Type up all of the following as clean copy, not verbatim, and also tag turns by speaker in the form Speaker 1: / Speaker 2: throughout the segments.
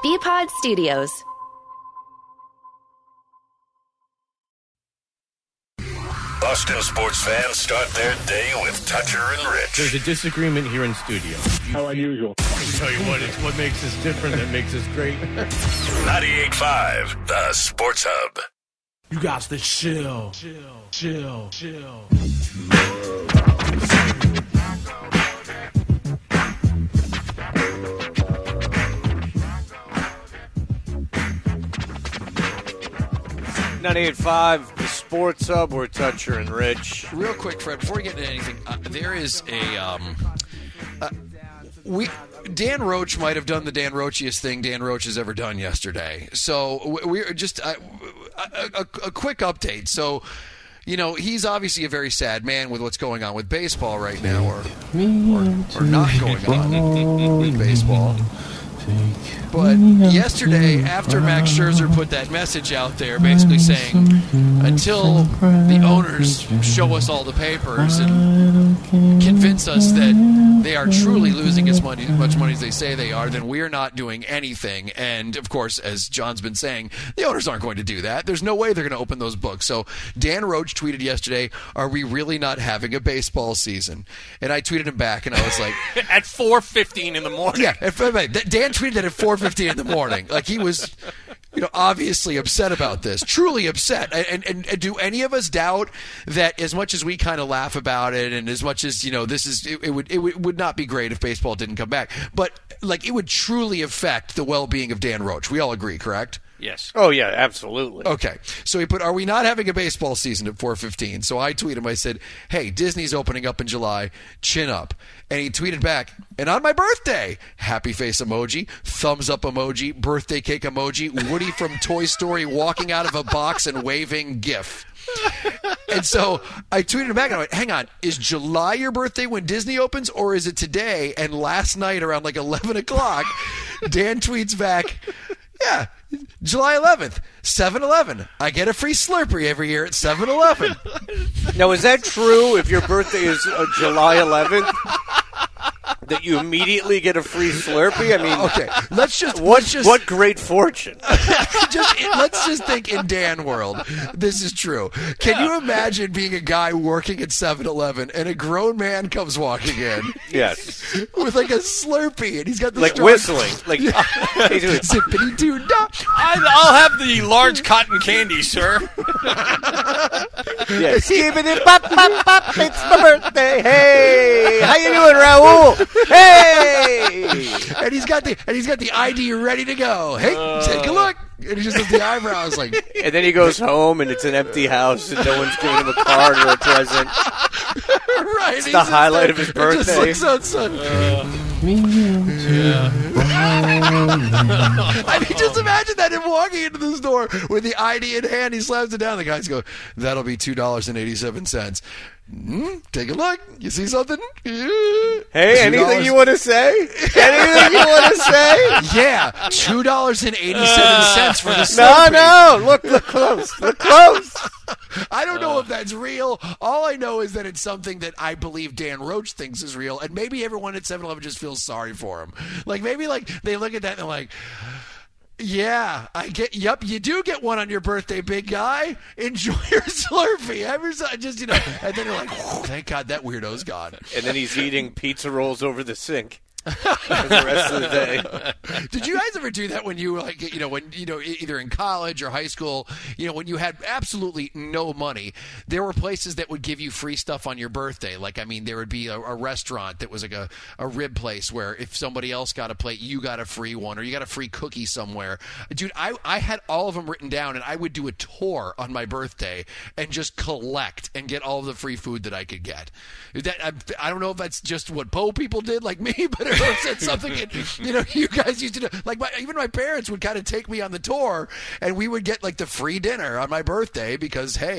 Speaker 1: BPod Studios.
Speaker 2: Boston sports fans start their day with Toucher and Rich.
Speaker 3: There's a disagreement here in studio.
Speaker 4: How unusual.
Speaker 3: I'll tell you what, it's what makes us different that makes us great.
Speaker 2: 98.5, the Sports Hub.
Speaker 3: You got to chill.
Speaker 5: 98.5, the Sports Hub. We're Toucher and Rich.
Speaker 6: Real quick, Fred, before we get into anything, there is a Dan Roach might have done the Dan Roachiest thing Dan Roach has ever done yesterday. So we're just a quick update. So, you know, he's obviously a very sad man with what's going on with baseball right now, or not going on with baseball. But yesterday, after Max Scherzer put that message out there basically saying, until the owners show us all the papers and convince us that they are truly losing as much money as they say they are, then we're not doing anything. And, of course, as John's been saying, the owners aren't going to do that. There's no way they're going to open those books. So Dan Roach tweeted yesterday, are we really not having a baseball season? And I tweeted him back, and I was like...
Speaker 5: At 4:15 in the morning.
Speaker 6: Yeah, Dan tweeted that at 4:15 in the morning. Like, he was, obviously upset about this. Truly upset. And do any of us doubt that as much as we kind of laugh about it and as much as, it would not be great if baseball didn't come back. But, like, it would truly affect the well-being of Dan Roach. We all agree, correct?
Speaker 5: Yes. Oh, yeah, absolutely.
Speaker 6: Okay. So he put, are we not having a baseball season at 4:15? So I tweeted him. I said, hey, Disney's opening up in July. Chin up. And he tweeted back, and on my birthday, happy face emoji, thumbs up emoji, birthday cake emoji, Woody from Toy Story walking out of a box and waving GIF. And so I tweeted him back, and I went, hang on, is July your birthday when Disney opens, or is it today? And last night around like 11 o'clock, Dan tweets back, yeah, July 11th, 7-Eleven. I get a free Slurpee every year at 7-Eleven.
Speaker 5: Now, is that true if your birthday is July 11th? That you immediately get a free Slurpee? I mean,
Speaker 6: okay,
Speaker 5: what great fortune.
Speaker 6: Let's just think in Dan world, this is true. Can you imagine being a guy working at 7-Eleven and a grown man comes walking in?
Speaker 5: Yes.
Speaker 6: With like a Slurpee, and he's got this
Speaker 5: like whistling, like
Speaker 6: zippity doo dah.
Speaker 7: I'll have the large cotton candy, sir.
Speaker 5: Yes. Skibbity bop bop bop. It's my birthday. Hey, how you doing, Raul? Hey!
Speaker 6: And he's got the ID ready to go. Hey, take a look. And he just does the eyebrows like.
Speaker 5: And then he goes home and it's an empty house and no one's giving him a card or a present.
Speaker 6: Right.
Speaker 5: It's the highlight of his birthday.
Speaker 6: Just outside. I mean, just imagine that him walking into the store with the ID in hand. He slams it down. The guys go, "That'll be $2.87." Take a look. You see something?
Speaker 5: Hey, anything you want to say? Anything you want to say?
Speaker 6: Yeah, $2.87 for the Slurpee.
Speaker 5: No. Look close. Look close.
Speaker 6: I don't know if that's real. All I know is that it's something that I believe Dan Roach thinks is real, and maybe everyone at 7-Eleven just feels sorry for him. Like, maybe like they look at that and they're like, yeah, yep, you do get one on your birthday, big guy. Enjoy your Slurpee. And then you're like, thank God that weirdo's gone.
Speaker 5: And then he's eating pizza rolls over the sink. For the rest of the day.
Speaker 6: Did you guys ever do that when you were like, either in college or high school, when you had absolutely no money, there were places that would give you free stuff on your birthday. Like, I mean, there would be a restaurant that was like a rib place where if somebody else got a plate, you got a free one, or you got a free cookie somewhere. Dude, I had all of them written down, and I would do a tour on my birthday and just collect and get all of the free food that I could get. I don't know if that's just what Poe people did like me, but said something, you guys used to do. Like, even my parents would kind of take me on the tour, and we would get like the free dinner on my birthday because, hey,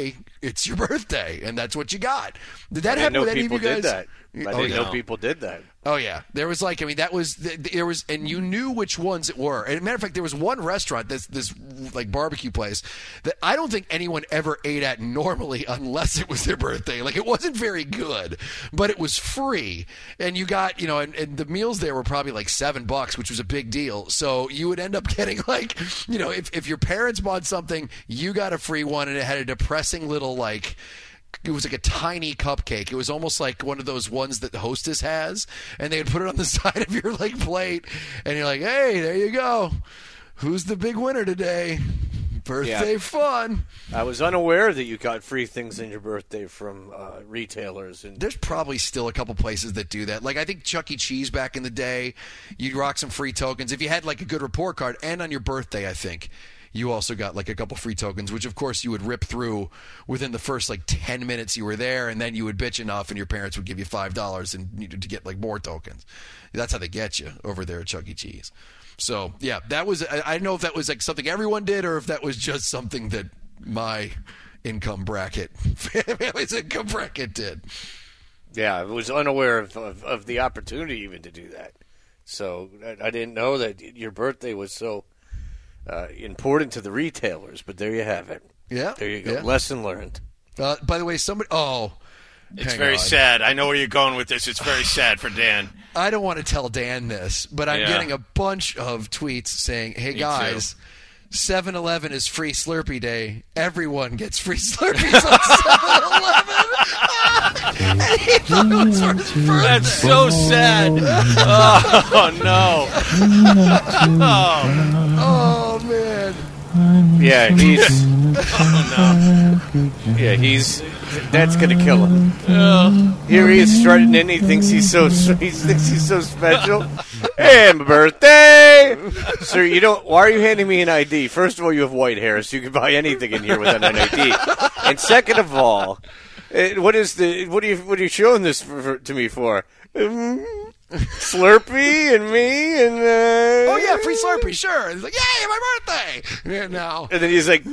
Speaker 6: it's your birthday, and that's what you got. Did that
Speaker 5: I
Speaker 6: happen
Speaker 5: didn't know
Speaker 6: with any of
Speaker 5: people
Speaker 6: you guys?
Speaker 5: did that. I didn't know people did that.
Speaker 6: Oh yeah, there was and you knew which ones it were. And as a matter of fact, there was one restaurant, this like barbecue place, that I don't think anyone ever ate at normally unless it was their birthday. Like, it wasn't very good, but it was free, and you got, and the meals there were probably like $7, which was a big deal. So you would end up getting like, if your parents bought something, you got a free one, and it had a depressing little like. It was like a tiny cupcake. It was almost like one of those ones that the Hostess has, and they would put it on the side of your like plate, and you're like, "Hey, there you go. Who's the big winner today? Birthday fun."
Speaker 5: I was unaware that you got free things in your birthday from retailers. And
Speaker 6: there's probably still a couple places that do that. Like, I think Chuck E. Cheese back in the day, you'd rock some free tokens if you had like a good report card, and on your birthday, I think. You also got like a couple free tokens, which of course you would rip through within the first like 10 minutes you were there, and then you would bitch enough and your parents would give you $5 and to get like more tokens. That's how they get you over there at Chuck E. Cheese. So yeah, that was, I don't know if that was like something everyone did or if that was just something that my income bracket did.
Speaker 5: Yeah, I was unaware of the opportunity even to do that. So I didn't know that your birthday was so important to the retailers, but there you have it.
Speaker 6: Yeah.
Speaker 5: There you go.
Speaker 6: Yeah.
Speaker 5: Lesson learned.
Speaker 6: By the way, somebody... Oh.
Speaker 7: It's very sad. I know where you're going with this. It's very sad for Dan.
Speaker 6: I don't want to tell Dan this, but I'm getting a bunch of tweets saying, hey, guys, 7-Eleven is free Slurpee Day. Everyone gets free Slurpees on 7-Eleven. And he thought it was for his birthday.
Speaker 7: That's so sad. Oh, no.
Speaker 6: Oh, man.
Speaker 5: Yeah, he's... Yeah, that's gonna kill him. Here he is strutting in. He thinks he's so special. Hey, my birthday, sir. Why are you handing me an ID? First of all, you have white hair, so you can buy anything in here without an ID. And second of all, what are you showing this to me for? Slurpee and me and
Speaker 6: oh yeah, free Slurpee, sure. And he's like, yay, my birthday! Yeah, now.
Speaker 5: And then he's like,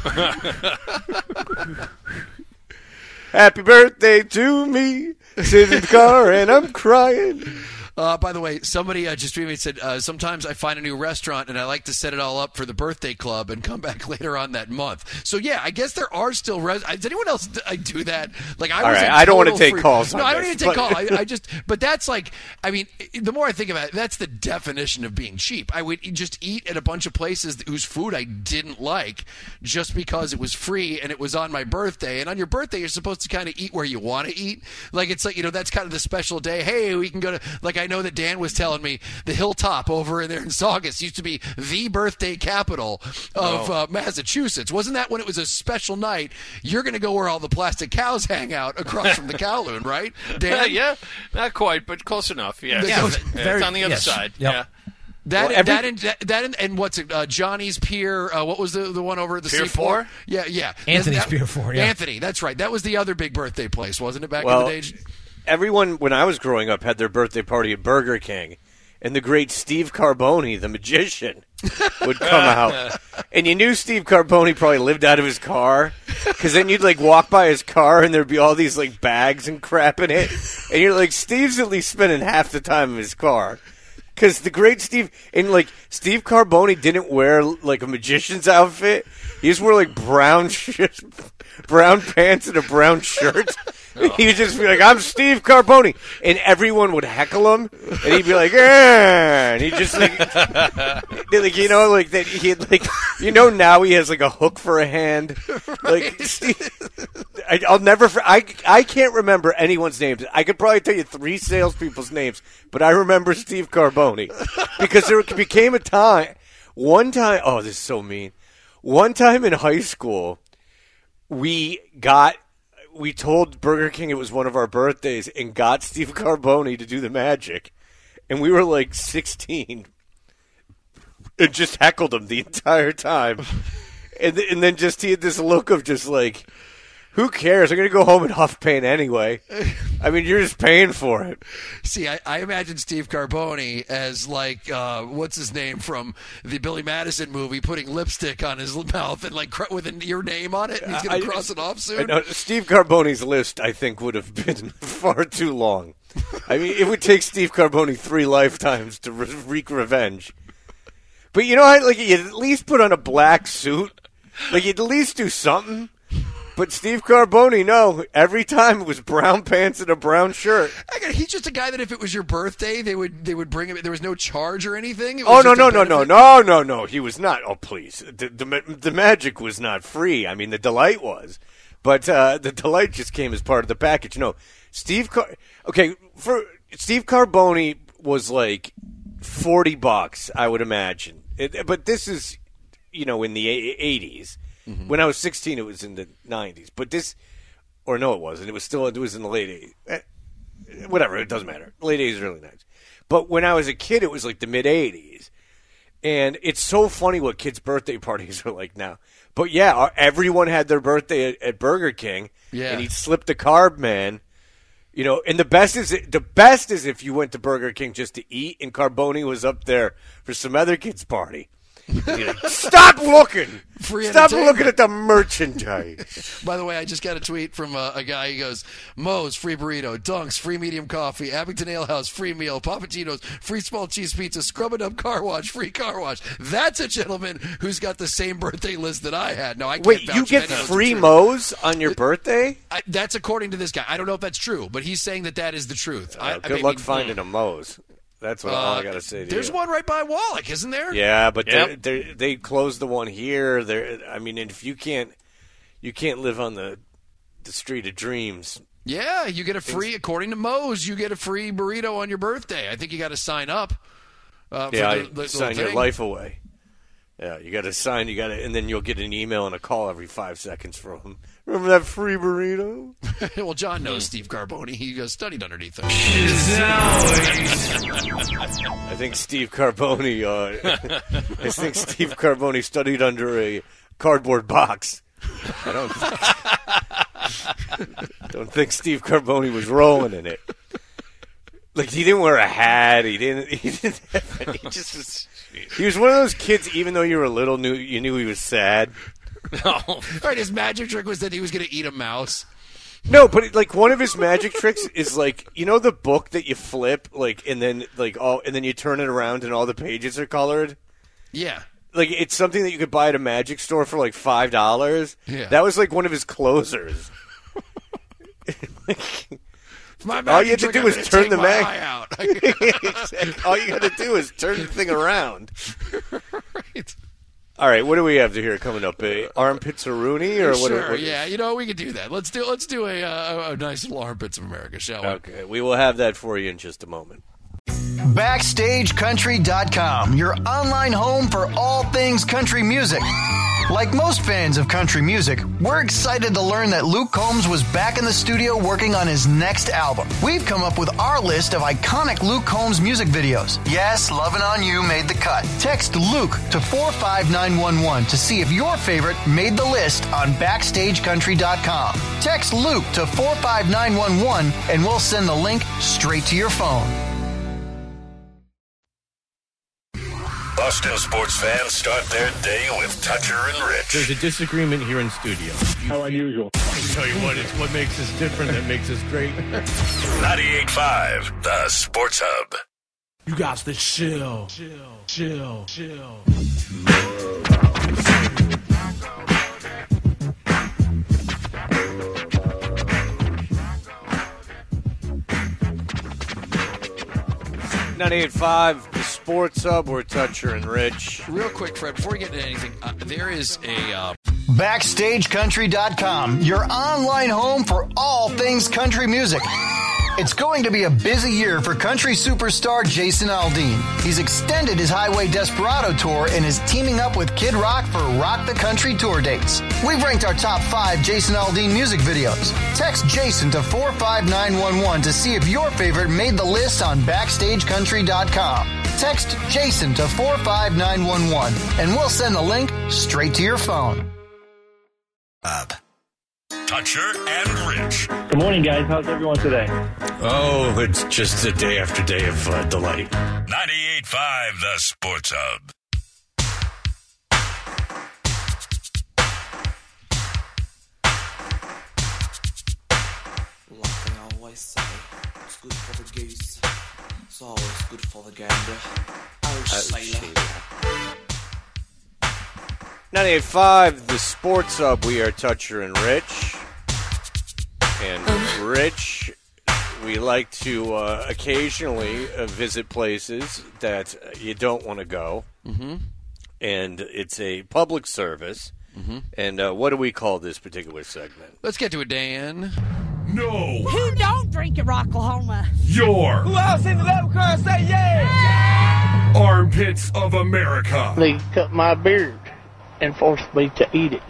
Speaker 5: happy birthday to me. Sit in the car and I'm crying.
Speaker 6: By the way, somebody just tweeted me and said, sometimes I find a new restaurant and I like to set it all up for the birthday club and come back later on that month. So, yeah, I guess there are still does anyone else do that? Like,
Speaker 5: I don't want to take calls on
Speaker 6: No, I don't
Speaker 5: this,
Speaker 6: even take calls. I just – but that's like – I mean, the more I think about it, that's the definition of being cheap. I would just eat at a bunch of places whose food I didn't like just because it was free and it was on my birthday. And on your birthday, you're supposed to kind of eat where you want to eat. Like, it's like, that's kind of the special day. Hey, we can go to – like, I know that Dan was telling me the Hilltop over in there in Saugus used to be the birthday capital of Massachusetts. Wasn't that when it was a special night? You're going to go where all the plastic cows hang out across from the Kowloon, right, Dan?
Speaker 7: Yeah, not quite, but close enough. Yeah,
Speaker 1: very,
Speaker 7: it's on the other side.
Speaker 1: Yep.
Speaker 7: Yeah.
Speaker 6: And what's it? Johnny's Pier. What was the one over at the
Speaker 7: Pier
Speaker 6: Seaport?
Speaker 7: 4?
Speaker 6: Yeah.
Speaker 1: Anthony's Pier 4. Yeah.
Speaker 6: Anthony, that's right. That was the other big birthday place, wasn't it? Back in the day.
Speaker 5: Everyone, when I was growing up, had their birthday party at Burger King, and the great Steve Carboni, the magician, would come out. And you knew Steve Carboni probably lived out of his car, because then you'd, like, walk by his car, and there'd be all these, like, bags and crap in it. And you're like, Steve's at least spending half the time in his car. Because the great Steve, and, like, Steve Carboni didn't wear, like, a magician's outfit. He just wore, like, brown pants and a brown shirt. He would just be like, I'm Steve Carboni. And everyone would heckle him. And he'd be like, and he'd just like, like that he had like, now he has like a hook for a hand. Like, Steve, I'll never, I can't remember anyone's names. I could probably tell you 3 salespeople's names, but I remember Steve Carboni. Because there became a time, oh, this is so mean. One time in high school, we told Burger King it was one of our birthdays and got Steve Carboni to do the magic. And we were like 16 and just heckled him the entire time. And then just he had this look of just like, Who cares? I'm going to go home and huff paint anyway. I mean, you're just paying for it.
Speaker 6: See, I imagine Steve Carboni as like, what's his name from the Billy Madison movie, putting lipstick on his mouth and like with your name on it. And he's going to cross it off soon.
Speaker 5: I know, Steve Carboni's list, I think, would have been far too long. I mean, it would take Steve Carboni 3 lifetimes to wreak revenge. But you know what? Like, you'd at least put on a black suit. Like, you'd at least do something. But Steve Carboni, no. Every time it was brown pants and a brown shirt.
Speaker 6: He's just a guy that if it was your birthday, they would bring him. There was no charge or anything. It
Speaker 5: Oh,
Speaker 6: was
Speaker 5: no,
Speaker 6: just
Speaker 5: no,
Speaker 6: a
Speaker 5: no,
Speaker 6: benefit.
Speaker 5: no. He was not. Oh, please. The magic was not free. I mean, the delight was. But the delight just came as part of the package. No, Steve Carboni was like $40, I would imagine. But this is, in the 80s. Mm-hmm. When I was 16, it was in the 90s. But this, or no, it wasn't. It was in the late 80s. Whatever, it doesn't matter. Late 80s, early 90s. But when I was a kid, it was like the mid 80s. And it's so funny what kids' birthday parties are like now. But yeah, everyone had their birthday at Burger King. Yeah. And he'd slip the carb man. And the best is if you went to Burger King just to eat, and Carboni was up there for some other kid's party. Stop looking! Stop looking at the merchandise.
Speaker 6: By the way, I just got a tweet from a guy. He goes, Moe's, free burrito. Dunk's, free medium coffee. Abington Ale House, free meal. Papagino's, free small cheese pizza. Scrub It Up Car Wash, free car wash. That's a gentleman who's got the same birthday list that I had. No, I can't
Speaker 5: Wait,
Speaker 6: vouch
Speaker 5: you get
Speaker 6: for
Speaker 5: free Moe's on your birthday?
Speaker 6: That's according to this guy. I don't know if that's true, but he's saying that is the truth.
Speaker 5: Good luck finding a Moe's. That's what all I got to say to you.
Speaker 6: There's one right by Wallach, isn't there?
Speaker 5: Yeah, but they closed the one here. I mean, if you can't live on the street of dreams.
Speaker 6: Yeah, you get a free, according to Moe's, you get a free burrito on your birthday. I think you got to sign up.
Speaker 5: Sign your life away. Yeah, you got to sign. And then you'll get an email and a call every 5 seconds from them. Remember that free burrito?
Speaker 6: Well, John knows Steve Carboni. He studied underneath him.
Speaker 5: I think Steve Carboni studied under a cardboard box. I don't think Steve Carboni was rolling in it. Like, he didn't wear a hat. He was one of those kids, even though you were little, you knew he was sad.
Speaker 6: No. Right, his magic trick was that he was going to eat a mouse.
Speaker 5: No, but like one of his magic tricks is like, the book that you flip, like, and then you turn it around and all the pages are colored.
Speaker 6: Yeah.
Speaker 5: Like, it's something that you could buy at a magic store for like $5.
Speaker 6: Yeah.
Speaker 5: That was like one of his closers.
Speaker 6: All you had to do was turn the mag out.
Speaker 5: All you had to do is turn the thing around.
Speaker 6: Right.
Speaker 5: All right, what do we have here coming up? Armpits of Rooney, or what?
Speaker 6: Sure, yeah, we could do that. Let's do a nice little Armpits of America, shall we?
Speaker 5: Okay, we will have that for you in just a moment.
Speaker 1: BackstageCountry.com, your online home for all things country music. Like most fans of country music, we're excited to learn that Luke Combs was back in the studio working on his next album. We've come up with our list of iconic Luke Combs music videos. Yes, Lovin' On You made the cut. Text Luke to 45911 to see if your favorite made the list on BackstageCountry.com. Text Luke to 45911 and we'll send the link straight to your phone.
Speaker 2: Boston sports fans start their day with Toucher and Rich.
Speaker 3: There's a disagreement here in studio.
Speaker 4: How unusual.
Speaker 3: I'll tell you what, it's what makes us different that makes us great.
Speaker 2: 98.5, the Sports Hub.
Speaker 3: You got to chill. Chill.
Speaker 5: 98.5, the Sports Hub. We're Toucher and Rich.
Speaker 6: Real quick, Fred, before we get into anything, there is a...
Speaker 1: BackstageCountry.com, your online home for all things country music. It's going to be a busy year for country superstar Jason Aldean. He's extended his Highway Desperado tour and is teaming up with Kid Rock for Rock the Country tour dates. We've ranked our top 5 Jason Aldean music videos. Text Jason to 45911 to see if your favorite made the list on BackstageCountry.com. Text Jason to 45911 and we'll send the link straight to your phone.
Speaker 2: Up. Toucher and Rich.
Speaker 4: Good morning, guys. How's everyone today?
Speaker 5: Oh, it's just a day after day of delight.
Speaker 2: 98.5 The Sports Hub.
Speaker 8: Like they always say, it's good for the goose. It's always good for the gander. Oh, sailor.
Speaker 5: 98.5 The Sports Hub. We are Toucher and Rich. And Rich, we like to occasionally visit places that you don't want to go. Mm-hmm. And it's a public service. Mm-hmm. And what do we call this particular segment?
Speaker 6: Let's get to it, Dan.
Speaker 9: No.
Speaker 10: Who don't drink in Rocklahoma?
Speaker 9: Your.
Speaker 8: Who else in the level car say yeah?
Speaker 9: Armpits of America.
Speaker 11: They cut my beard and forced me to eat it.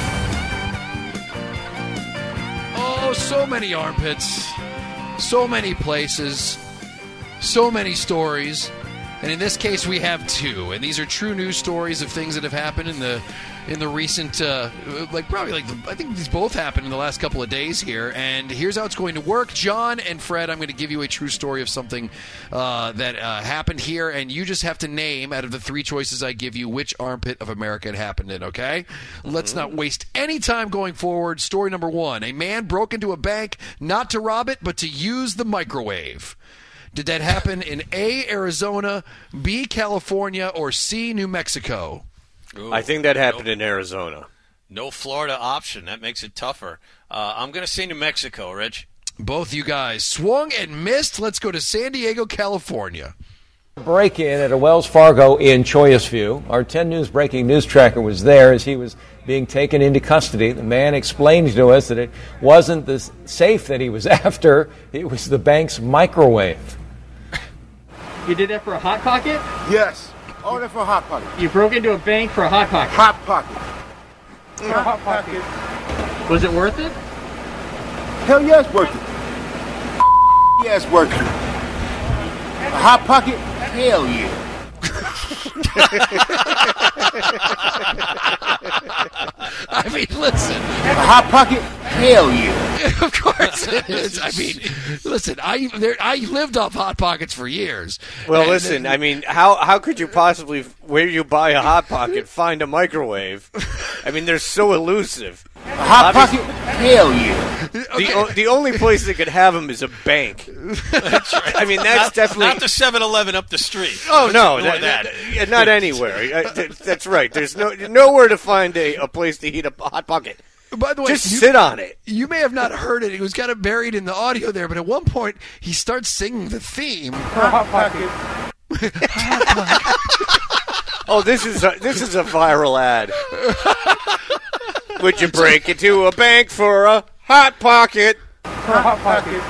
Speaker 6: Oh, so many armpits, so many places, so many stories. And in this case, we have two. And these are true news stories of things that have happened in the recent, I think these both happened in the last couple of days here. And here's how it's going to work. John and Fred, I'm going to give you a true story of something that happened here. And you just have to name, out of the three choices I give you, which armpit of America it happened in, okay? Mm-hmm. Let's not waste any time going forward. Story number one. A man broke into a bank not to rob it, but to use the microwave. Did that happen in A, Arizona, B, California, or C, New Mexico?
Speaker 7: Ooh,
Speaker 5: I think that happened in Arizona.
Speaker 7: No Florida option. That makes it tougher. I'm going to say New Mexico, Rich.
Speaker 6: Both you guys swung and missed. Let's go to San Diego, California.
Speaker 12: Break-in at a Wells Fargo in Choyas View. Our 10 News breaking news tracker was there as he was being taken into custody. The man explained to us that it wasn't the safe that he was after, it was the bank's microwave.
Speaker 4: You did that for a Hot Pocket?
Speaker 13: Yes. All that for a Hot Pocket.
Speaker 4: You broke into a bank for a Hot Pocket?
Speaker 13: Hot Pocket.
Speaker 4: Hot Pocket. Was it worth it?
Speaker 13: Hell yeah, it's worth it. Yeah, it's worth it. A Hot Pocket? Hell yeah.
Speaker 6: I mean, listen.
Speaker 13: A Hot Pocket? Hell yeah.
Speaker 6: Of course it is. I mean, listen, I lived off Hot Pockets for years.
Speaker 5: Well, listen, I mean, how could you possibly, where you buy a Hot Pocket, find a microwave? I mean, they're so elusive.
Speaker 13: A Hot Pocket? Hell yeah.
Speaker 5: The only place that could have them is a bank.
Speaker 7: That's right.
Speaker 5: I mean, that's definitely
Speaker 7: not the 7-Eleven up the street.
Speaker 5: Oh no,
Speaker 7: that.
Speaker 5: Not anywhere. That's right. There's nowhere to find a place to heat a Hot Pocket.
Speaker 6: By the way,
Speaker 5: just sit on it.
Speaker 6: You may have not heard it. It was kind of buried in the audio there, but at one point he starts singing the theme.
Speaker 13: Hot Pocket.
Speaker 5: Oh, this is a viral ad. Would you break into a bank for a Hot Pocket?
Speaker 13: Hot Pocket.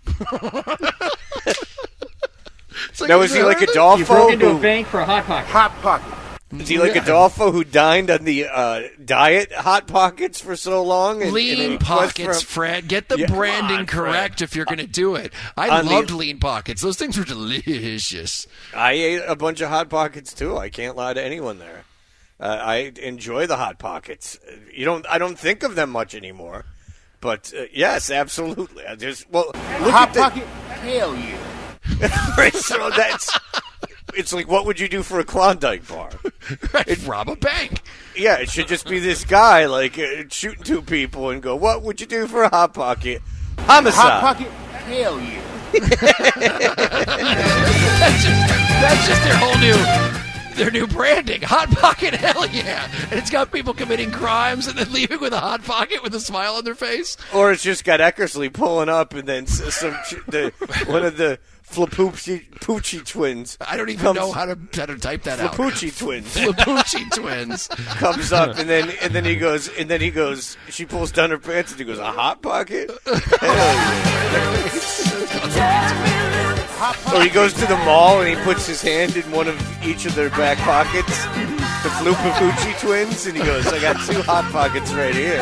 Speaker 5: Now, is he like Adolfo?
Speaker 4: You broke into a bank for a Hot Pocket.
Speaker 13: Hot Pocket.
Speaker 5: Is he like Adolfo, who dined on the diet Hot Pockets for so long?
Speaker 6: Lean Pockets, Fred. Get the branding correct if you're going to do it. I loved Lean Pockets. Those things were delicious.
Speaker 5: I ate a bunch of Hot Pockets, too. I can't lie to anyone there. I enjoy the Hot Pockets. I don't think of them much anymore. But, yes, absolutely.
Speaker 13: Hot Pocket? Hell yeah.
Speaker 5: Right, so it's like, what would you do for a Klondike bar?
Speaker 6: Rob a bank.
Speaker 5: Yeah, it should just be this guy, shooting two people and go, what would you do for a Hot Pocket? Homicide.
Speaker 13: Hot Pocket? Hell yeah.
Speaker 6: That's just their new branding. Hot Pocket, hell yeah. And it's got people committing crimes and then leaving with a Hot Pocket with a smile on their face.
Speaker 5: Or it's just got Eckersley pulling up and then one of the Flapucci twins.
Speaker 6: I don't even know how to type that out.
Speaker 5: Flapucci twins.
Speaker 6: Flapucci twins
Speaker 5: comes up and then he goes. She pulls down her pants and he goes, a Hot Pocket. Or he goes to the mall and he puts his hand in one of each of their back pockets, the Flapucci twins, and he goes, I got 2 Hot Pockets right here.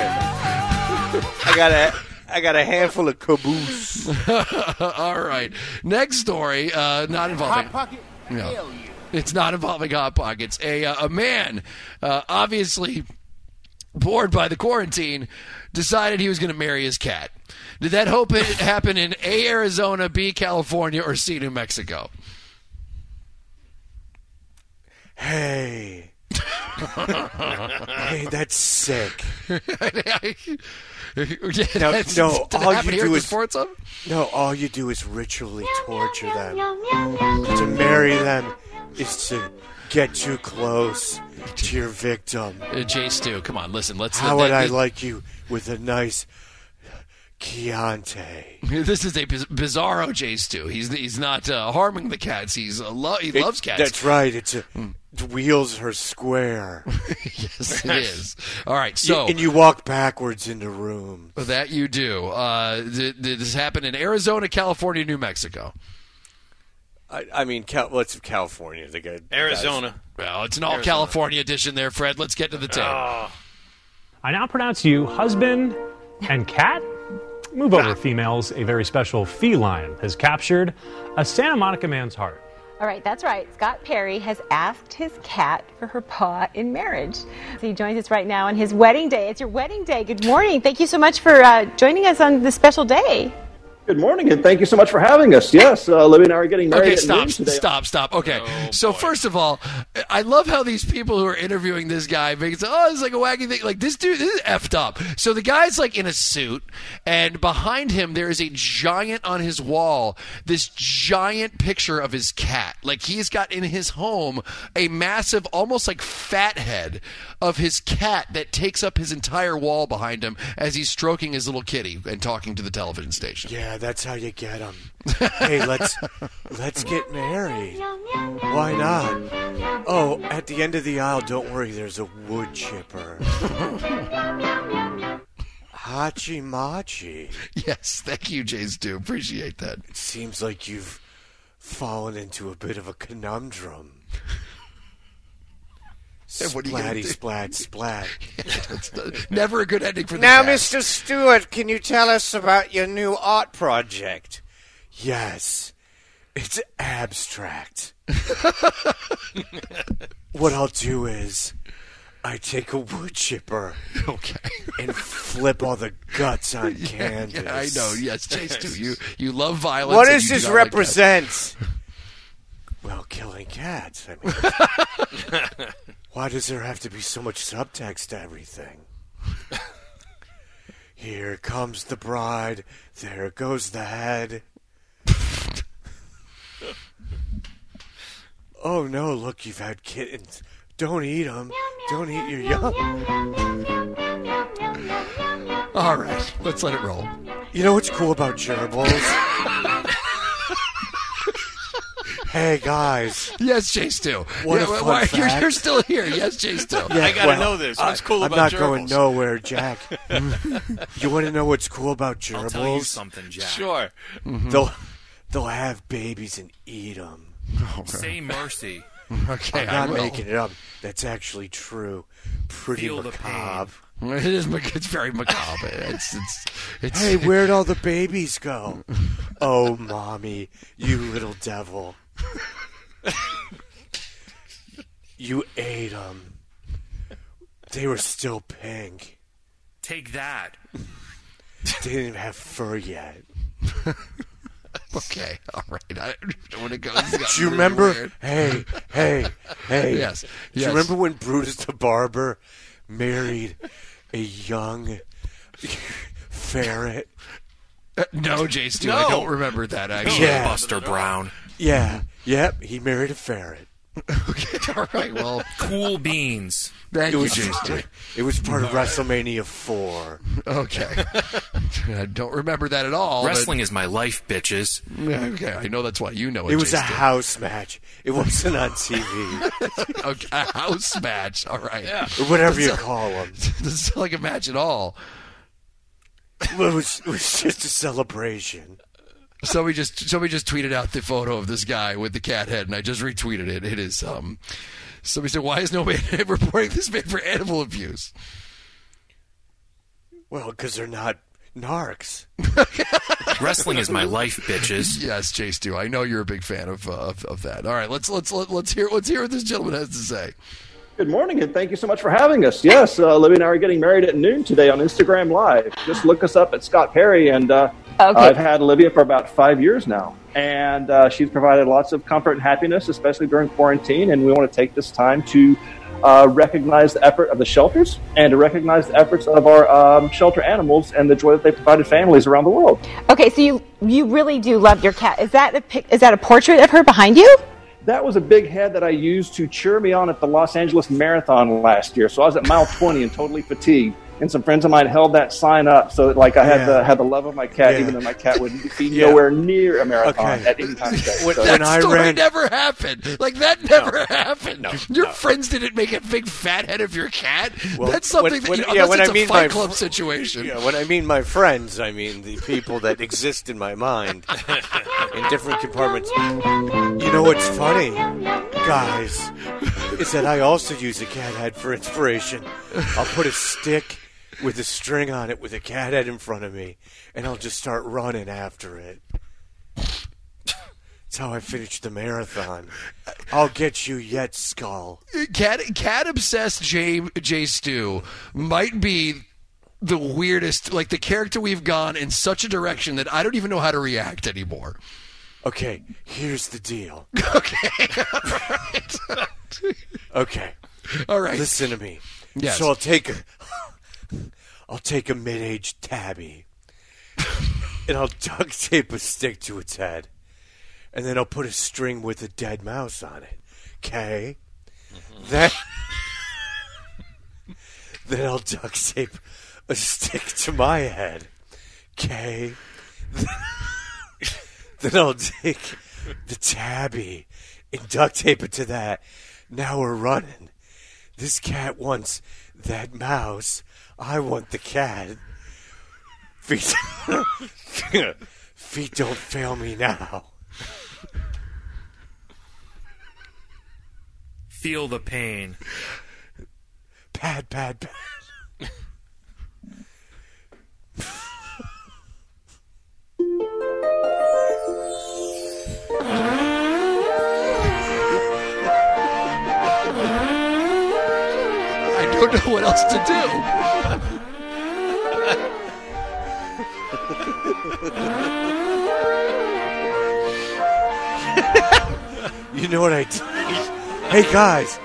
Speaker 5: I got a handful of caboose.
Speaker 6: All right. Next story, not involving
Speaker 13: Hot Pocket?
Speaker 6: No.
Speaker 13: Hell yeah.
Speaker 6: It's not involving Hot Pockets. A man obviously bored by the quarantine, decided he was going to marry his cat. Did that happen in A, Arizona, B, California, or C, New Mexico?
Speaker 5: Hey. Hey, that's sick.
Speaker 6: All
Speaker 5: you do is ritually torture them. To marry them is to get too close to your victim.
Speaker 6: Jay Stu, come on, listen.
Speaker 5: How would I like you with a nice Chianti?
Speaker 6: This is a bizarro Jay Stu. He's not harming the cats. He loves cats.
Speaker 5: That's right. The wheels are square.
Speaker 6: Yes, it is. All right, so
Speaker 5: and you walk backwards into rooms.
Speaker 6: That you do. Did this happen in Arizona, California, New Mexico?
Speaker 5: I mean, it's California.
Speaker 7: Arizona.
Speaker 6: Well, it's an all-California edition there, Fred. Let's get to the tape.
Speaker 14: I now pronounce you husband and cat. Move over, females. A very special feline has captured a Santa Monica man's heart.
Speaker 15: All right, that's right. Scott Perry has asked his cat for her paw in marriage. So he joins us right now on his wedding day. It's your wedding day. Good morning. Thank you so much for joining us on this special day.
Speaker 16: Good morning, and thank you so much for having us. Yes, Libby and I are getting married.
Speaker 6: Okay, stop. Okay, first of all, I love how these people who are interviewing this guy make it say, oh, it's like a wacky thing. Like, this dude, this is effed up. So the guy's like in a suit, and behind him there is a giant on his wall, this giant picture of his cat. Like, he's got in his home a massive, almost like fat head of his cat that takes up his entire wall behind him as he's stroking his little kitty and talking to the television station.
Speaker 5: Yeah, that's how you get them. Hey, let's get married. Why not? Oh, at the end of the aisle, don't worry, there's a wood chipper. Hachi machi.
Speaker 6: Yes, thank you, Jay Stu. Appreciate that.
Speaker 5: It seems like you've fallen into a bit of a conundrum. Splatty, splat, splat.
Speaker 6: Never a good ending for the
Speaker 5: Now,
Speaker 6: cat.
Speaker 5: Mr. Stewart, can you tell us about your new art project? Yes, it's abstract. What I'll do is I take a wood chipper and flip all the guts on canvas.
Speaker 6: Yeah, I know, yes, Jay Stu, you love violence.
Speaker 5: What does this represent? Well, killing cats. I mean, why does there have to be so much subtext to everything? Here comes the bride. There goes the head. Oh no, look, you've had kittens. Don't eat them. Don't eat your young.
Speaker 6: All right, let's let it roll.
Speaker 5: You know what's cool about gerbils? Hey, guys.
Speaker 6: Yes, Jay Stu.
Speaker 5: What a fun fact.
Speaker 6: You're still here. Yes, Jay Stu.
Speaker 7: I got to know this. What's cool about gerbils?
Speaker 5: I'm not going nowhere, Jack. You want to know what's cool about gerbils?
Speaker 7: I'll tell you something, Jack. Sure.
Speaker 5: Mm-hmm. They'll have babies and eat them.
Speaker 6: Okay.
Speaker 7: Say mercy.
Speaker 6: Okay,
Speaker 5: I'm not making it up. That's actually true. Pretty macabre.
Speaker 6: It is. It's very macabre. It's
Speaker 5: Hey, where'd all the babies go? Oh, mommy, you little devil. You ate them. They were still pink.
Speaker 7: Take that.
Speaker 5: They didn't have fur yet.
Speaker 6: Okay, all right. I don't want to go.
Speaker 5: Do you remember?
Speaker 6: Weird.
Speaker 5: Hey.
Speaker 6: Yes.
Speaker 5: Do you remember when Brutus the Barber married a young ferret?
Speaker 6: No, Jay Stu, I don't remember that, actually.
Speaker 5: Yeah.
Speaker 7: Buster Brown.
Speaker 5: Yeah. Yep, he married a ferret.
Speaker 6: Okay, all right, well.
Speaker 7: Cool beans.
Speaker 6: Thank you, Jay Stu.
Speaker 5: It was part of WrestleMania 4.
Speaker 6: Okay. I don't remember that at all.
Speaker 7: Wrestling is my life, bitches.
Speaker 6: Okay, I know that's why you know it.
Speaker 5: It was a house match. It wasn't on TV.
Speaker 6: Okay, a house match. All right.
Speaker 7: Yeah.
Speaker 5: Or whatever you call them.
Speaker 6: Doesn't sound like a match at all.
Speaker 5: Well, it was just a celebration.
Speaker 6: Somebody just tweeted out the photo of this guy with the cat head, and I just retweeted it. It is somebody said, "Why is nobody reporting this man for animal abuse?"
Speaker 5: Well, because they're not narcs.
Speaker 7: Wrestling is my life, bitches.
Speaker 6: Yes, Jay Stu, I know you're a big fan of that. All right, let's hear what this gentleman has to say.
Speaker 16: Good morning, and thank you so much for having us. Yes, Libby and I are getting married at noon today on Instagram Live. Just look us up at Scott Perry, and I've had Olivia for about 5 years now. And she's provided lots of comfort and happiness, especially during quarantine, and we want to take this time to recognize the effort of the shelters and to recognize the efforts of our shelter animals and the joy that they provided families around the world.
Speaker 15: Okay, so you really do love your cat. Is that a portrait of her behind you?
Speaker 16: That was a big head that I used to cheer me on at the Los Angeles Marathon last year. So I was at mile 20 and totally fatigued. And some friends of mine held that sign up so that, like, I had the love of my cat, even though my cat would be nowhere near a marathon at any time of day.
Speaker 6: That story never happened. Like, that never happened. No, your friends didn't make a big fat head of your cat.
Speaker 5: Well,
Speaker 6: that's something unless it's a Fight Club situation.
Speaker 5: Yeah, when I mean my friends, I mean the people that exist in my mind in different compartments. You know what's funny, guys, is that I also use a cat head for inspiration. I'll put a stick with a string on it with a cat head in front of me, and I'll just start running after it. That's how I finished the marathon. I'll get you yet, Skull.
Speaker 6: Cat obsessed Jay Stu might be the weirdest, like the character we've gone in such a direction that I don't even know how to react anymore.
Speaker 5: Okay, here's the deal.
Speaker 6: Okay. All right.
Speaker 5: Okay.
Speaker 6: All right.
Speaker 5: Listen to me.
Speaker 6: Yes.
Speaker 5: So I'll take a mid-aged tabby, and I'll duct tape a stick to its head, and then I'll put a string with a dead mouse on it. Okay? Then I'll duct tape a stick to my head. Okay? Then I'll take the tabby and duct tape it to that. Now we're running. This cat wants that mouse. I want the cat. Feet don't fail me now.
Speaker 3: Feel the pain.
Speaker 5: Pad.
Speaker 6: I don't know what else to do.
Speaker 5: You know what I do? Hey guys.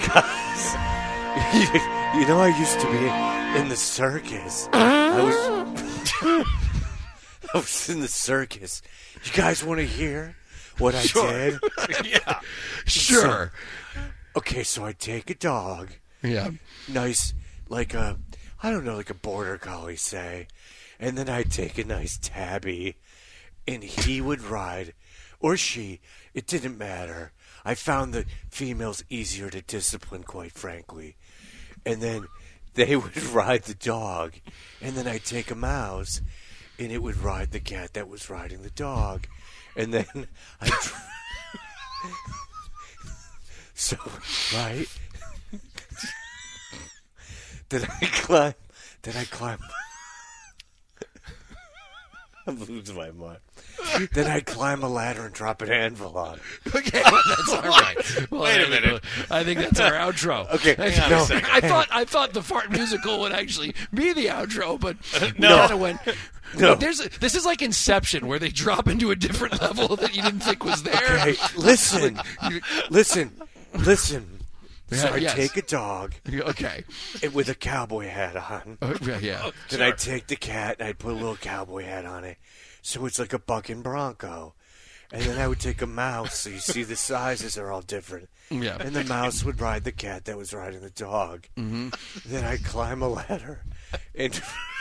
Speaker 5: You know I used to be in the circus. I was in the circus. You guys want to hear what I did?
Speaker 6: Yeah. Sure.
Speaker 5: So I take a dog.
Speaker 6: Yeah.
Speaker 5: Nice, like a border collie, say. And then I'd take a nice tabby, and he would ride, or she, it didn't matter. I found the females easier to discipline, quite frankly. And then they would ride the dog, and then I'd take a mouse, and it would ride the cat that was riding the dog. And then so, right? Then I climb. I'm losing my mind. Then I climb a ladder and drop an anvil on it.
Speaker 6: Okay, well, that's all right. Well,
Speaker 7: Wait a minute.
Speaker 6: I think that's our outro.
Speaker 5: Okay,
Speaker 7: hang on a second.
Speaker 6: I thought the fart musical would actually be the outro, but
Speaker 5: No.
Speaker 6: kind of went.
Speaker 5: No.
Speaker 6: This is like Inception, where they drop into a different level that you didn't think was there.
Speaker 5: Okay, listen. So I
Speaker 6: Yes.
Speaker 5: take a dog.
Speaker 6: Okay.
Speaker 5: With a cowboy hat on.
Speaker 6: Yeah.
Speaker 5: Then I'd take the cat and I'd put a little cowboy hat on it. So it's like a bucking bronco. And then I would take a mouse, so you see the sizes are all different.
Speaker 6: Yeah.
Speaker 5: And the mouse would ride the cat that was riding the dog.
Speaker 6: Mm-hmm.
Speaker 5: Then I'd climb a ladder and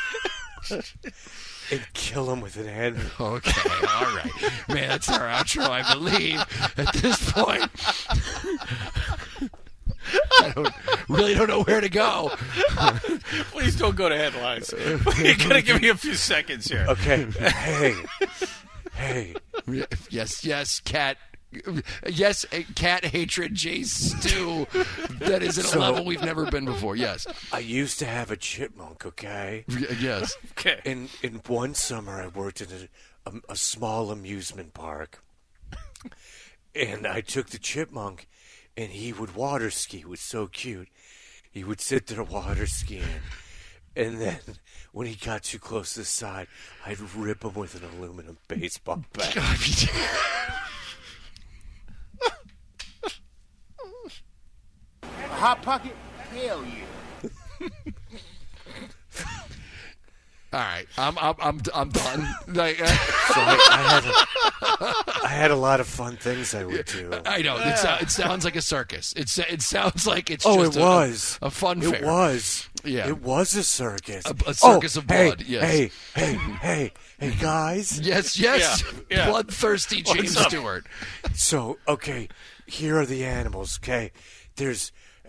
Speaker 5: kill him with an anvil.
Speaker 6: Okay, all right. Man, that's our outro, I believe, at this point. I really don't know where to go.
Speaker 7: Please don't go to headlines. You're going to give me a few seconds here.
Speaker 5: Okay. Hey.
Speaker 6: Yes, cat. Yes, cat hatred, Jay Stu. That is at a level we've never been before. Yes.
Speaker 5: I used to have a chipmunk, okay?
Speaker 6: Yes.
Speaker 7: Okay.
Speaker 5: In one summer, I worked at a small amusement park. And I took the chipmunk, and he would water ski. It was so cute. He would sit there water skiing, and then when he got too close to the side, I'd rip him with an aluminum baseball bat.
Speaker 13: A hot pocket? Hell yeah.
Speaker 6: All right, I'm done. Like,
Speaker 5: So I had a lot of fun things I would do.
Speaker 6: I know it sounds like a circus. It sounds like it's
Speaker 5: it
Speaker 6: just
Speaker 5: was
Speaker 6: a fun fair.
Speaker 5: It was.
Speaker 6: Yeah.
Speaker 5: It was a circus.
Speaker 6: A circus of blood.
Speaker 5: Hey,
Speaker 6: Yes.
Speaker 5: hey, guys.
Speaker 6: Yes.
Speaker 7: Yeah.
Speaker 6: Bloodthirsty James Stewart.
Speaker 5: So, okay, here are the animals. Okay, there's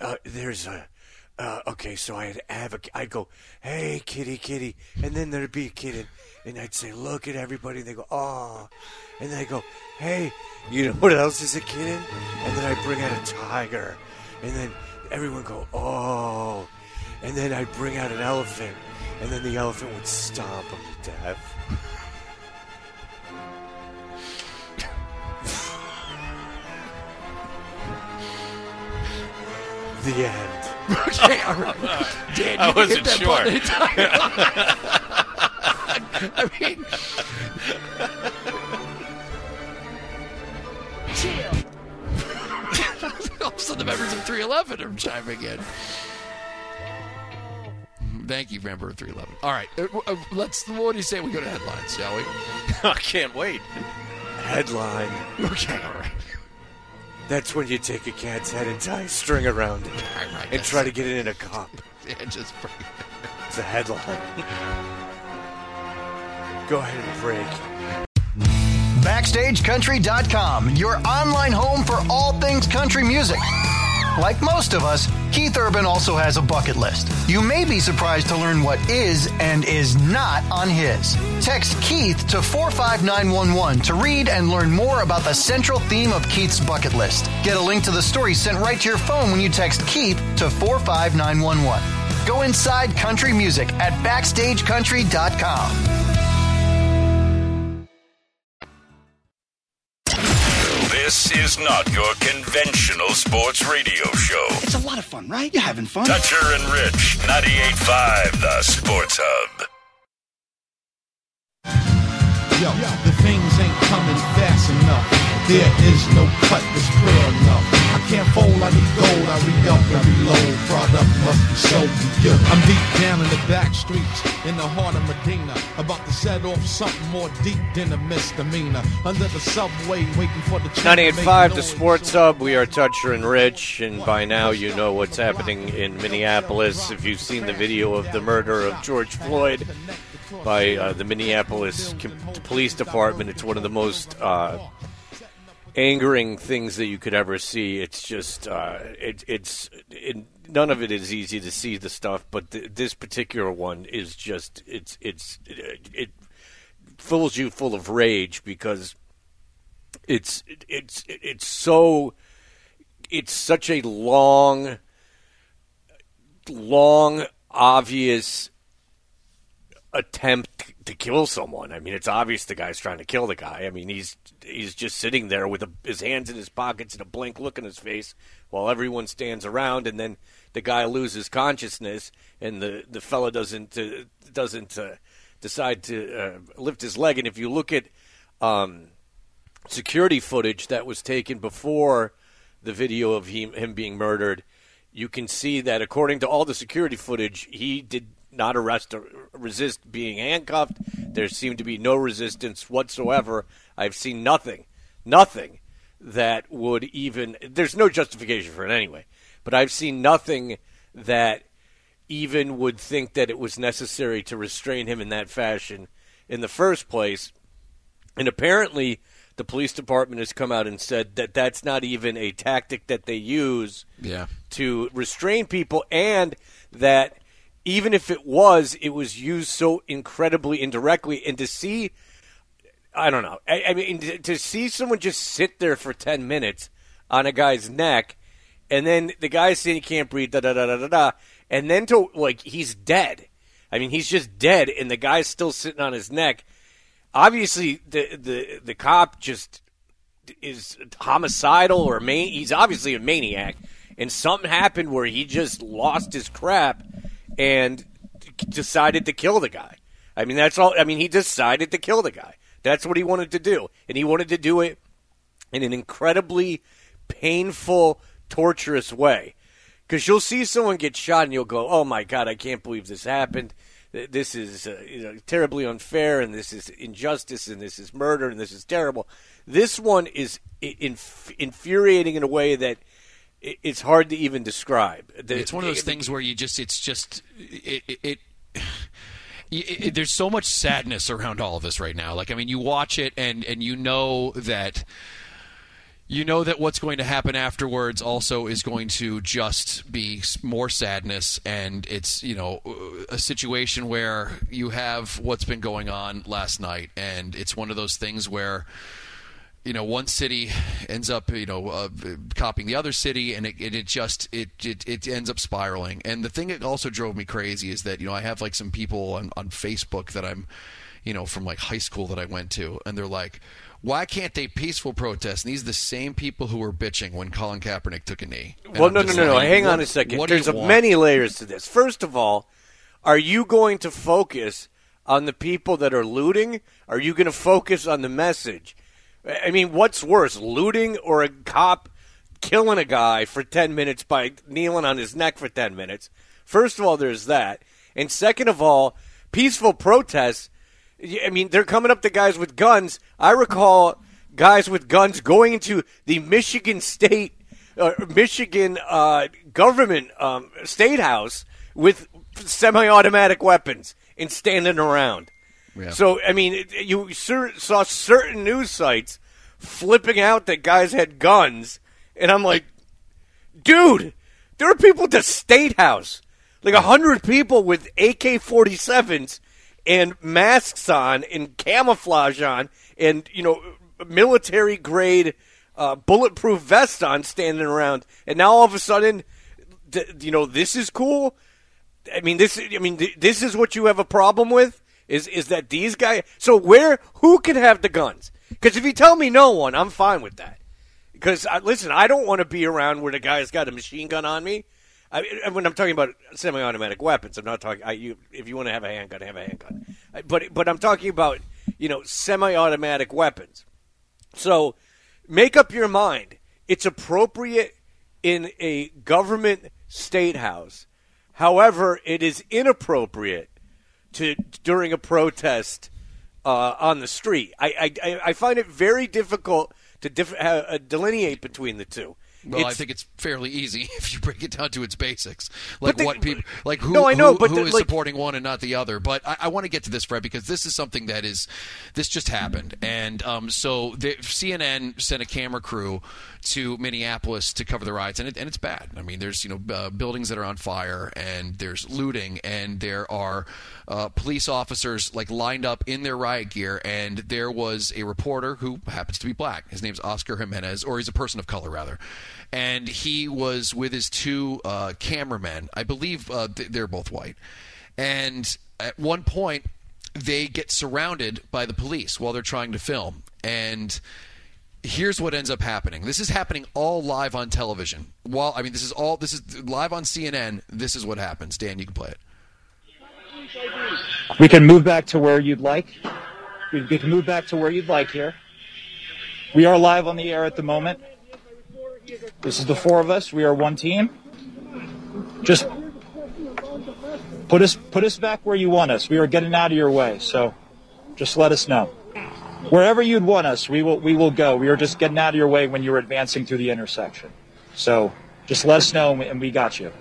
Speaker 5: okay, so I'd go, hey, kitty, and then there'd be a kid, and I'd say, look at everybody, and they go, oh, and then I go, hey, you know what else is a kid? And then I'd bring out a tiger, and then everyone go, oh, and then I'd bring out an elephant, and then the elephant would stomp them to death. The end.
Speaker 6: Okay, all right. Dan,
Speaker 7: I
Speaker 6: you
Speaker 7: wasn't
Speaker 6: hit that
Speaker 7: sure.
Speaker 6: button. I mean, all of a sudden the members of 311 are chiming in. Thank you, member of 311. All right, what do you say we go to headlines, shall we?
Speaker 7: I can't wait.
Speaker 5: Headline.
Speaker 6: Okay, all right.
Speaker 5: That's when you take a cat's head and tie a string around it and try to get it in a cup.
Speaker 6: Yeah, just bring it.
Speaker 5: It's a headline. Go ahead and break.
Speaker 1: BackstageCountry.com, your online home for all things country music. Like most of us, Keith Urban also has a bucket list. You may be surprised to learn what is and is not on his. Text Keith to 45911 to read and learn more about the central theme of Keith's bucket list. Get a link to the story sent right to your phone when you text Keith to 45911. Go inside country music at BackstageCountry.com.
Speaker 2: This is not your conventional sports radio show.
Speaker 17: It's a lot of fun, right? You're having fun.
Speaker 2: Toucher and Rich, 98.5, the Sports Hub.
Speaker 3: Yo, the things ain't coming fast enough. There is no cut that's clear enough. I can't fold, I need gold. I re-up and reload. Product must be sold to you. I'm deep down in the back streets, in the heart of Medina, about to set off something more deep than a misdemeanor. Under the subway, waiting for the
Speaker 5: 98.5, the Sports Hub. We are Toucher and Rich, and by now you know what's happening in Minneapolis. If you've seen the video of the murder of George Floyd by the Minneapolis Police Department, it's one of the most angering things that you could ever see. It's just none of it is easy to see the stuff, but this particular one is just it fills you full of rage because it's such a long obvious attempt to kill someone. I mean, it's obvious the guy's trying to kill the guy. I mean, he's just sitting there with his hands in his pockets and a blank look on his face while everyone stands around, and then the guy loses consciousness, and the fella doesn't decide to lift his leg. And if you look at security footage that was taken before the video of him being murdered, you can see that according to all the security footage, he did not arrest or resist being handcuffed. There seemed to be no resistance whatsoever. I've seen nothing that would even, there's no justification for it anyway, but I've seen nothing that even would think that it was necessary to restrain him in that fashion in the first place. And apparently the police department has come out and said that that's not even a tactic that they use to restrain people, and that even if it was used so incredibly indirectly. And to see, I don't know, I mean, to see someone just sit there for 10 minutes on a guy's neck, and then the guy's saying he can't breathe, da-da-da-da-da-da, and then to, like, he's dead. I mean, he's just dead, and the guy's still sitting on his neck. Obviously, the cop just is homicidal or he's obviously a maniac, and something happened where he just lost his crap and decided to kill the guy. I mean, that's all. I mean, he decided to kill the guy. That's what he wanted to do, and he wanted to do it in an incredibly painful, torturous way. Because you'll see someone get shot, and you'll go, "Oh my God, I can't believe this happened. This is terribly unfair, and this is injustice, and this is murder, and this is terrible." This one is infuriating in a way that it's hard to even describe.
Speaker 6: It's one of those things where there's so much sadness around all of this right now. Like, I mean, you watch it and you know that what's going to happen afterwards also is going to just be more sadness, and it's, a situation where you have what's been going on last night, and it's one of those things where one city ends up, copying the other city, and it ends up spiraling. And the thing that also drove me crazy is that, I have like some people on Facebook that I'm, from like high school that I went to, and they're like, why can't they peaceful protest? And these are the same people who were bitching when Colin Kaepernick took a knee. And
Speaker 5: well, no. Hang on a second. There's many layers to this. First of all, are you going to focus on the people that are looting? Are you going to focus on the message? I mean, what's worse, looting or a cop killing a guy for 10 minutes by kneeling on his neck for 10 minutes? First of all, there's that. And second of all, peaceful protests, I mean, they're coming up to guys with guns. I recall guys with guns going into the Michigan government state house with semi-automatic weapons and standing around. Yeah. So, I mean, you saw certain news sites flipping out that guys had guns, and I'm like, dude, there are people at the State House, like 100 people with AK-47s and masks on and camouflage on and, military-grade bulletproof vests on standing around, and now all of a sudden, this is cool? I mean, this is what you have a problem with? Is that these guys? So who can have the guns? Because if you tell me no one, I'm fine with that. Because listen, I don't want to be around where the guy's got a machine gun on me. When I'm talking about semi-automatic weapons, I'm not talking. If you want to have a handgun, have a handgun. But I'm talking about semi-automatic weapons. So make up your mind. It's appropriate in a government state house. However, it is inappropriate during a protest on the street. I find it very difficult to delineate between the two.
Speaker 6: Well, I think it's fairly easy if you break it down to its basics. Who is supporting one and not the other. But I want to get to this, Fred, because this is something this just happened. And so CNN sent a camera crew to Minneapolis to cover the riots, and it's bad. I mean, there's buildings that are on fire, and there's looting, and there are police officers lined up in their riot gear, and there was a reporter who happens to be black. His name's Oscar Jimenez, or he's a person of color, rather. And he was with his two cameramen. I believe they're both white. And at one point, they get surrounded by the police while they're trying to film. And here's what ends up happening. This is happening all live on television. This is live on CNN. This is what happens. Dan, you can play it.
Speaker 18: We can move back to where you'd like. We can move back to where you'd like here. We are live on the air at the moment. This is the four of us. We are one team. Just put us back where you want us. We are getting out of your way, so just let us know. Wherever you'd want us, we will go. We are just getting out of your way when you're advancing through the intersection. So just let us know, and we got you.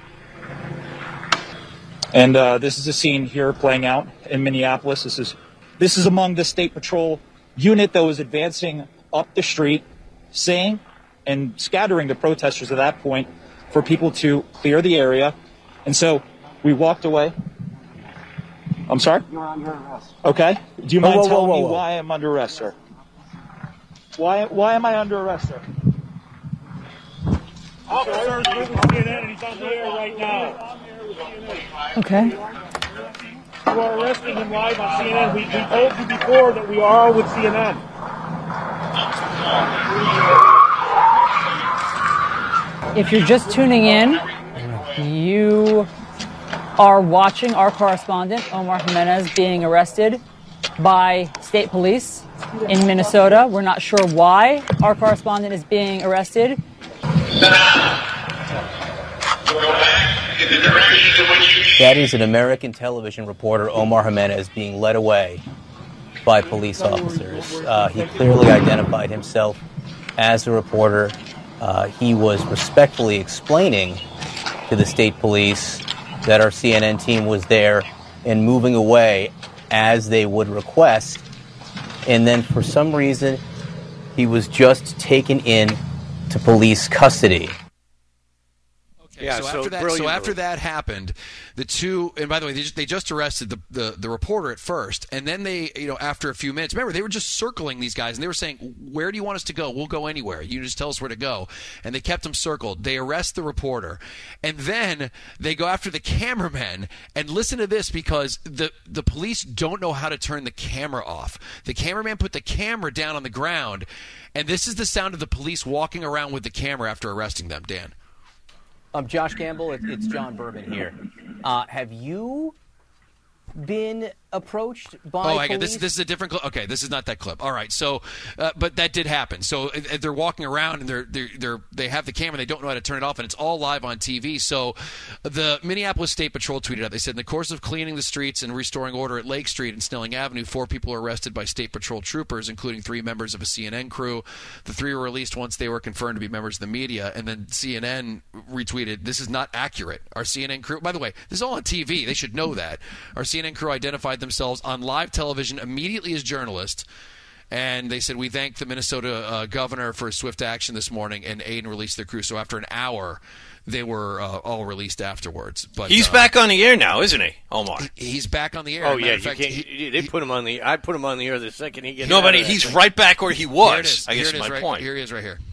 Speaker 18: And this is a scene here playing out in Minneapolis. This is among the State Patrol unit that was advancing up the street, saying and scattering the protesters at that point for people to clear the area. And so we walked away. I'm sorry?
Speaker 19: You're under arrest.
Speaker 18: Okay. Do you mind telling me why I'm under arrest, sir? Why am I under arrest, sir?
Speaker 19: Officer's with CNN and he's on the air right now.
Speaker 10: Okay.
Speaker 19: You are arresting him live on CNN. We told you before that we are with CNN.
Speaker 10: If you're just tuning in, you are watching our correspondent, Omar Jimenez, being arrested by state police in Minnesota. We're not sure why our correspondent is being arrested.
Speaker 20: That is an American television reporter, Omar Jimenez, being led away by police officers. He clearly identified himself as a reporter. He was respectfully explaining to the state police that our CNN team was there and moving away as they would request. And then for some reason, he was just taken in to police custody.
Speaker 6: Yeah, so after that happened, the two, and by the way, they just arrested the reporter at first, and then they, after a few minutes, remember, they were just circling these guys, and they were saying, where do you want us to go? We'll go anywhere. You just tell us where to go. And they kept them circled. They arrest the reporter, and then they go after the cameramen, and listen to this, because the police don't know how to turn the camera off. The cameraman put the camera down on the ground, and this is the sound of the police walking around with the camera after arresting them. Dan.
Speaker 20: Josh Campbell, it's John Bourbon here. Have you been approached by police?
Speaker 6: This is a different clip. Okay, this is not that clip. All right, so but that did happen. So they're walking around and they have the camera. They don't know how to turn it off, and it's all live on TV. So the Minneapolis State Patrol tweeted out. They said, in the course of cleaning the streets and restoring order at Lake Street and Snelling Avenue, 4 people were arrested by State Patrol troopers, including 3 members of a CNN crew. The 3 were released once they were confirmed to be members of the media. And then CNN retweeted, "This is not accurate. Our CNN crew." By the way, this is all on TV. They should know that. Our CNN crew identified themselves on live television immediately as journalists, and they said, "We thank the Minnesota governor for his swift action this morning and aid and release their crew." So after an hour, they were all released afterwards. But
Speaker 7: he's back on the air now, isn't he, Omar?
Speaker 6: He's back on the air.
Speaker 5: Oh yeah, they put him on the. I put him on the air the second he gets.
Speaker 7: No, but he's right back where he was. I guess my point.
Speaker 6: Here he is, right here.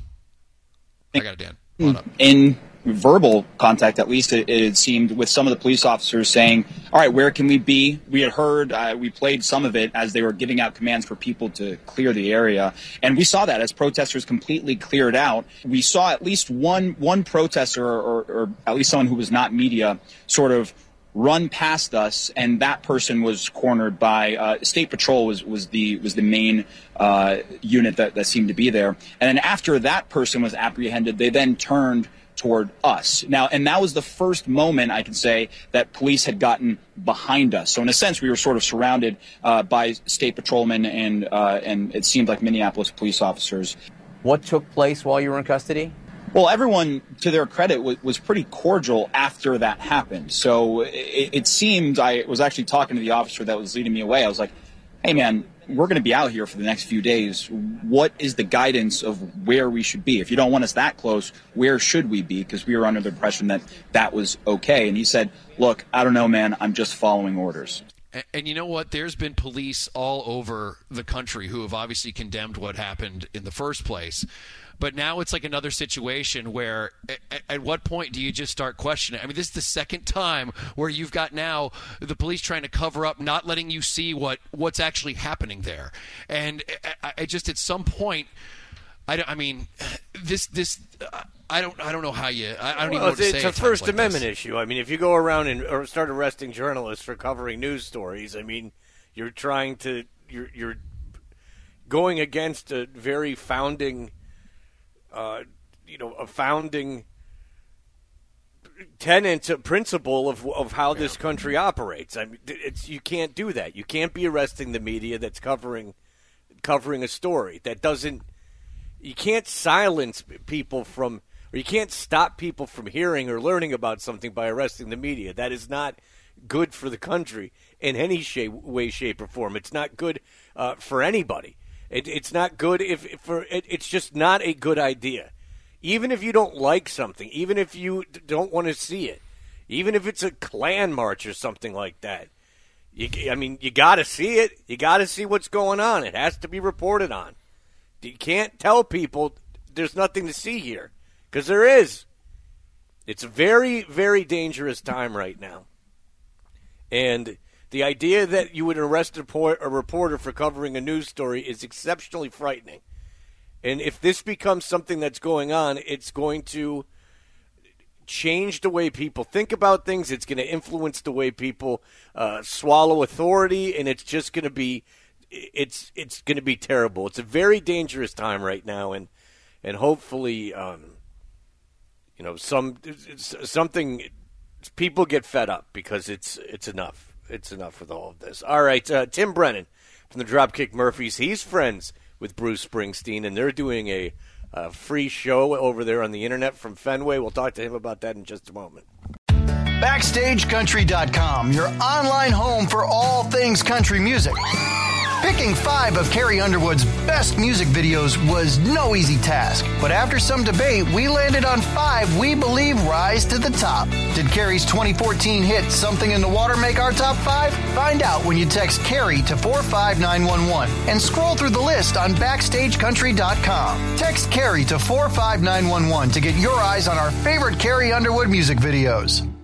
Speaker 6: I got it, Dan. Hold up.
Speaker 18: In verbal contact, at least it seemed, with some of the police officers saying, all right, where can we be? We had heard, we played some of it as they were giving out commands for people to clear the area. And we saw that as protesters completely cleared out. We saw at least one protester or at least someone who was not media sort of run past us, and that person was cornered by State Patrol was the main unit that seemed to be there. And then after that person was apprehended, they then turned toward us. Now, and that was the first moment, I can say, that police had gotten behind us. So in a sense, we were sort of surrounded by state patrolmen and it seemed like Minneapolis police officers.
Speaker 20: What took place while you were in custody?
Speaker 18: Well, everyone, to their credit, was pretty cordial after that happened. So it seemed, I was actually talking to the officer that was leading me away. I was like, hey, man, we're going to be out here for the next few days. What is the guidance of where we should be? If you don't want us that close, where should we be? Because we were under the impression that that was okay. And he said, look, I don't know, man. I'm just following orders.
Speaker 6: And you know what? There's been police all over the country who have obviously condemned what happened in the first place. But now it's like another situation where at what point do you just start questioning? I mean, this is the second time where you've got now the police trying to cover up, not letting you see what's actually happening there. And I just, at some point, I don't know how you. I don't even know what to say.
Speaker 5: It's a First Amendment issue. I mean, if you go around and start arresting journalists for covering news stories, I mean, you're going against a very founding, a founding tenet, principle of how this country operates. I mean, you can't do that. You can't be arresting the media that's covering a story that doesn't. You can't silence people from. Or you can't stop people from hearing or learning about something by arresting the media. That is not good for the country in any way, shape, or form. It's not good for anybody. It's not good it's just not a good idea. Even if you don't like something, even if you don't want to see it, even if it's a Klan march or something like that, you got to see it. You got to see what's going on. It has to be reported on. You can't tell people there's nothing to see here. Because there is. It's a very, very dangerous time right now. And the idea that you would arrest a reporter for covering a news story is exceptionally frightening. And if this becomes something that's going on, it's going to change the way people think about things. It's going to influence the way people swallow authority, and it's just going to be it's going to be terrible. It's a very dangerous time right now, and hopefully, something people get fed up because it's enough. It's enough with all of this. All right, Tim Brennan from the Dropkick Murphys. He's friends with Bruce Springsteen, and they're doing a free show over there on the internet from Fenway. We'll talk to him about that in just a moment.
Speaker 1: BackstageCountry.com, your online home for all things country music. Picking 5 of Carrie Underwood's best music videos was no easy task, but after some debate, we landed on 5 we believe rise to the top. Did Carrie's 2014 hit Something in the Water make our top 5? Find out when you text Carrie to 45911 and scroll through the list on BackstageCountry.com. Text Carrie to 45911 to get your eyes on our favorite Carrie Underwood music videos.